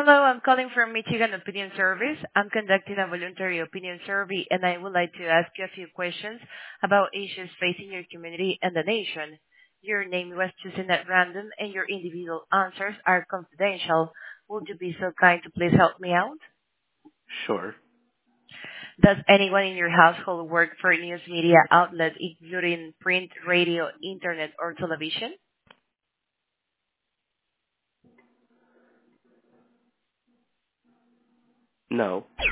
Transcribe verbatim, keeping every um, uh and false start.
Hello, I'm calling from Michigan Opinion Service. I'm conducting a voluntary opinion survey, and I would like to ask you a few questions about issues facing your community and the nation. Your name was chosen at random, and your individual answers are confidential. Would you be so kind to please help me out? Sure. Does anyone in your household work for a news media outlet, including print, radio, internet, or television? No.